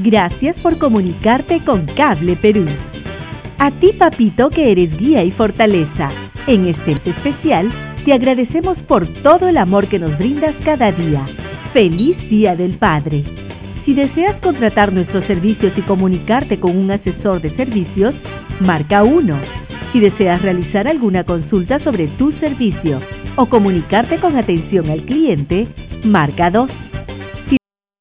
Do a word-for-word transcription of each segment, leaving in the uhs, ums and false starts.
Gracias por comunicarte con Cable Perú. A ti, papito, que eres guía y fortaleza. En este especial, te agradecemos por todo el amor que nos brindas cada día. ¡Feliz Día del Padre! Si deseas contratar nuestros servicios y comunicarte con un asesor de servicios, marca uno. Si deseas realizar alguna consulta sobre tu servicio o comunicarte con atención al cliente, marca dos. Si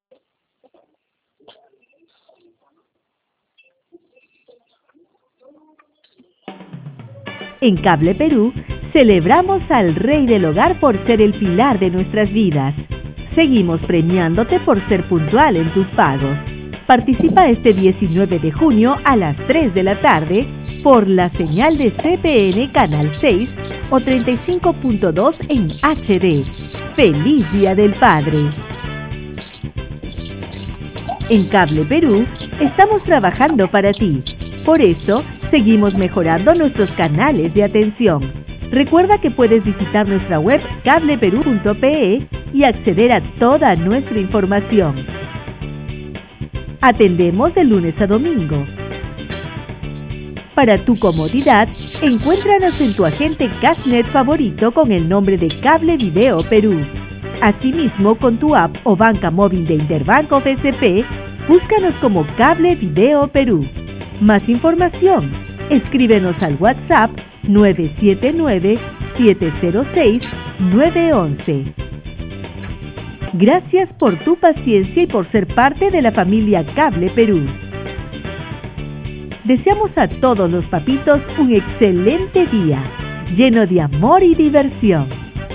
En Cable Perú, celebramos al Rey del Hogar por ser el pilar de nuestras vidas. Seguimos premiándote por ser puntual en tus pagos. Participa este diecinueve de junio a las tres de la tarde por la señal de C P N Canal seis o treinta y cinco punto dos en H D. ¡Feliz Día del Padre! En Cable Perú, estamos trabajando para ti. Por eso, seguimos mejorando nuestros canales de atención. Recuerda que puedes visitar nuestra web cable perú punto pe y acceder a toda nuestra información. Atendemos de lunes a domingo. Para tu comodidad, encuéntranos en tu agente Cashnet favorito con el nombre de Cable Video Perú. Asimismo, con tu app o banca móvil de Interbanco B C P, búscanos como Cable Video Perú. Más información, escríbenos al WhatsApp nueve siete nueve, siete cero seis, nueve uno uno. Gracias por tu paciencia y por ser parte de la familia Cable Perú. Deseamos a todos los papitos un excelente día, lleno de amor y diversión.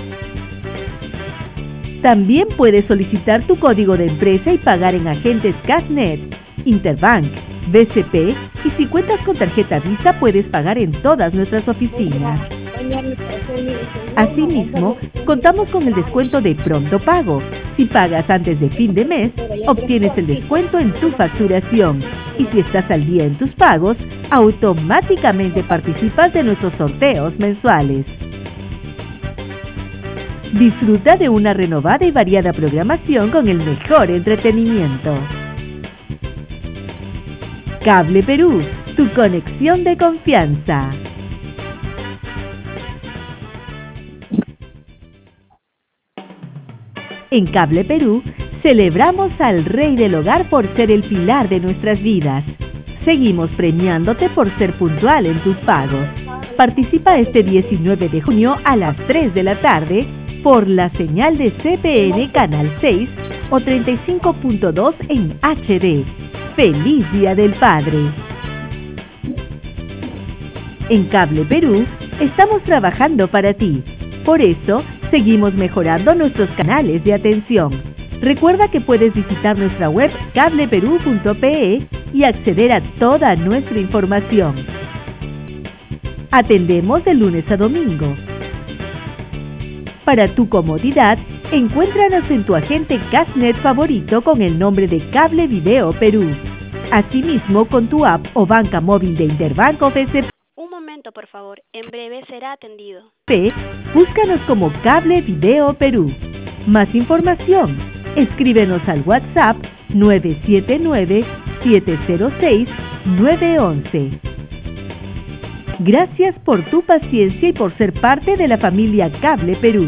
También puedes solicitar tu código de empresa y pagar en agentes Cashnet, Interbank, B C P, y si cuentas con tarjeta Visa puedes pagar en todas nuestras oficinas. Asimismo, contamos con el descuento de Pronto Pago. Si pagas antes de fin de mes, obtienes el descuento en tu facturación. Y si estás al día en tus pagos, automáticamente participas de nuestros sorteos mensuales. Disfruta de una renovada y variada programación con el mejor entretenimiento. Cable Perú, tu conexión de confianza. En Cable Perú, celebramos al Rey del Hogar por ser el pilar de nuestras vidas. Seguimos premiándote por ser puntual en tus pagos. Participa este diecinueve de junio a las tres de la tarde por la señal de C P N Canal seis o treinta y cinco punto dos en H D. ¡Feliz Día del Padre! En Cable Perú, estamos trabajando para ti. Por eso, seguimos mejorando nuestros canales de atención. Recuerda que puedes visitar nuestra web cable perú punto pe y acceder a toda nuestra información. Atendemos de lunes a domingo. Para tu comodidad, encuéntranos en tu agente Cashnet favorito con el nombre de Cable Video Perú. Asimismo, con tu app o banca móvil de Interbanco B C P. Un momento, por favor. En breve será atendido. Búscanos como Cable Video Perú. Más información, escríbenos al WhatsApp nueve siete nueve, siete cero seis, nueve uno uno. Gracias por tu paciencia y por ser parte de la familia Cable Perú.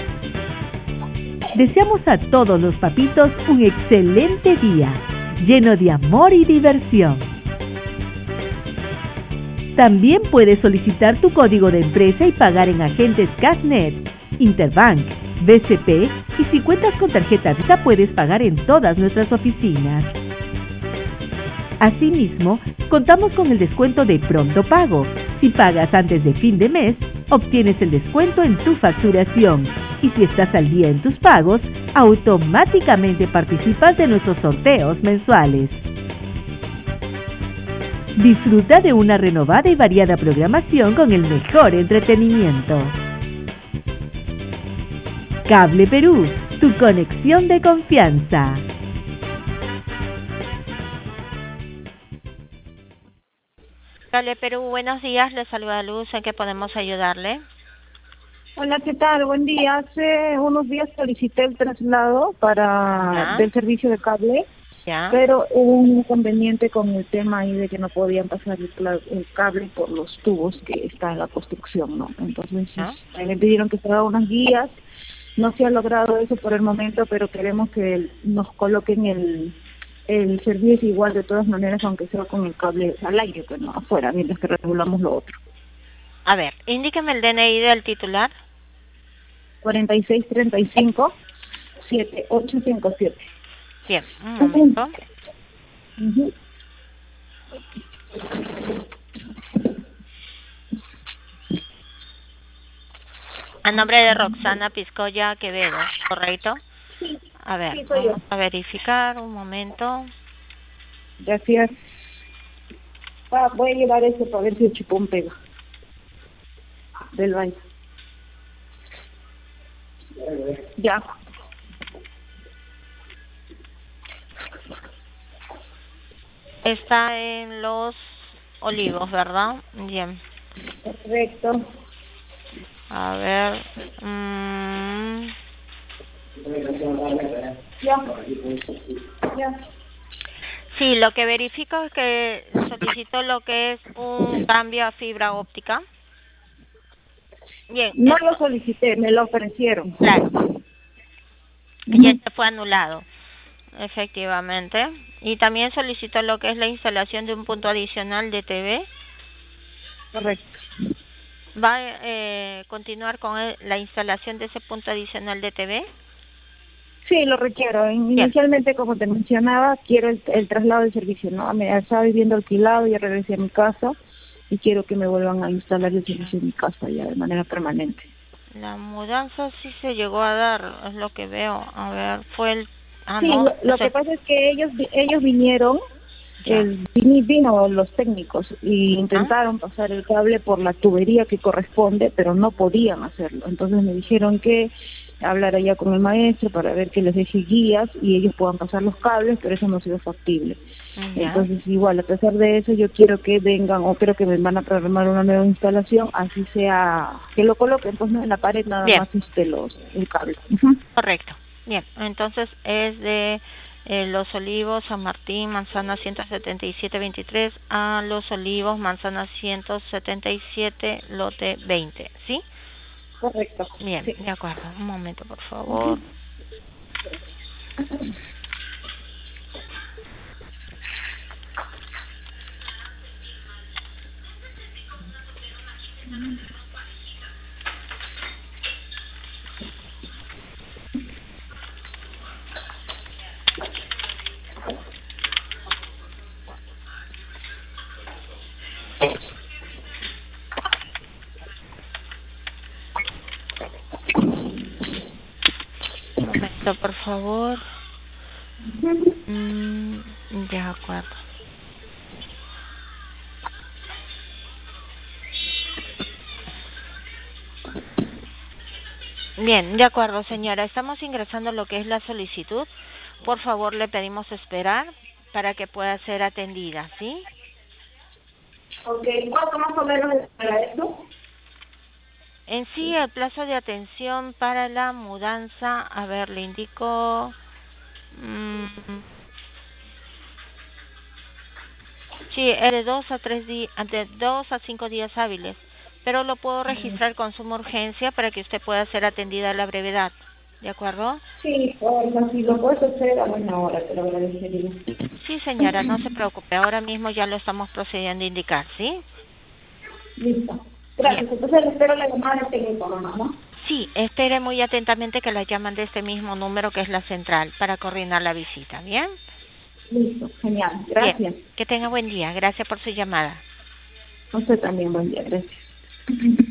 Deseamos a todos los papitos un excelente día, lleno de amor y diversión. También puedes solicitar tu código de empresa y pagar en agentes Cashnet, Interbank, B C P, y si cuentas con tarjeta Visa puedes pagar en todas nuestras oficinas. Asimismo, contamos con el descuento de Pronto Pago. Si pagas antes de fin de mes, obtienes el descuento en tu facturación. Y si estás al día en tus pagos, automáticamente participas de nuestros sorteos mensuales. Disfruta de una renovada y variada programación con el mejor entretenimiento. Cable Perú, tu conexión de confianza. Cable Perú, buenos días, le saluda Luz, ¿en qué podemos ayudarle? Hola, ¿qué tal? Buen día. Hace unos días solicité el traslado para ¿Ya? del servicio de cable Ya. pero hubo un inconveniente con el tema ahí de que no podían pasar el, cla- el cable por los tubos que está en la construcción, ¿no? Entonces ¿No? este, me pidieron que se hagan unas guías, no se ha logrado eso por el momento, pero queremos que nos coloquen el, el servicio igual de todas maneras, aunque sea con el cable al aire, pues no afuera, mientras que regulamos lo otro. A ver, indíqueme el D N I del titular. cuarenta y seis treinta y cinco siete ocho cinco siete. Bien, un momento. Ujú. A nombre de Roxana Piscoya Quevedo, ¿correcto? A ver, Sí, soy yo. vamos a verificar un momento. Gracias. Ah, voy a llevar eso para ver si el chupón pega. Del baño. Ya. Está en Los Olivos, ¿verdad? Bien. Correcto. A ver. mm, Ya. Ya. Sí, lo que verifico es que solicitó lo que es un cambio a fibra óptica. Bien, No esto, lo solicité, me lo ofrecieron. claro, Ujú. ya se fue anulado, efectivamente. Y también solicitó lo que es la instalación de un punto adicional de T V. Correcto. ¿Va a eh, continuar con el- la instalación de ese punto adicional de T V? Sí, lo requiero. In- Bien, Inicialmente, como te mencionaba, quiero el, el traslado del servicio, ¿no? Me estaba viviendo alquilado, ya regresé a mi casa y quiero que me vuelvan a instalar el servicio en mi casa ya de manera permanente. la mudanza sí se llegó a dar, es lo que veo. A ver, fue el... Ah, Sí, no, lo, no lo que sé. pasa es que ellos vi- ellos vinieron, Ya. el vini- vino los técnicos y ¿Ah? intentaron pasar el cable por la tubería que corresponde, pero no podían hacerlo. Entonces me dijeron que hablara ya con el maestro para ver que les deje guías y ellos puedan pasar los cables, pero eso no ha sido factible. Ya. Entonces igual, a pesar de eso, yo quiero que vengan o creo que me van a programar una nueva instalación, así sea que lo coloquen pues, ¿no? En la pared nada Bien, más este los el cable. Ujú. correcto. Bien, entonces es de eh, Los Olivos, San Martín, manzana ciento setenta y siete veintitrés a Los Olivos, manzana ciento setenta y siete, lote veinte, ¿sí? Correcto. Bien, Sí. de acuerdo. Un momento, por favor. Un momento, por favor. Mm, de acuerdo. Bien, de acuerdo, señora. Estamos ingresando lo que es la solicitud. Por favor, le pedimos esperar para que pueda ser atendida, ¿sí? Ok, ¿cuánto más o menos es para eso? En sí, el plazo de atención para la mudanza, a ver, le indico... mm, sí, es de dos a tres días, de dos a cinco días hábiles, pero lo puedo registrar con suma urgencia para que usted pueda ser atendida a la brevedad, ¿de acuerdo? Sí, porfa, si lo puedes hacer a buena hora, te lo agradecería. Sí, señora, no se preocupe, ahora mismo ya lo estamos procediendo a indicar, ¿sí? Listo. Bien. Gracias, entonces espero la llamada de técnico nomás, ¿no? Sí, espere muy atentamente que la llaman de este mismo número que es la central para coordinar la visita, ¿bien? Listo, genial, Bien, gracias. que tenga buen día, gracias por su llamada. A usted también, buen día, gracias.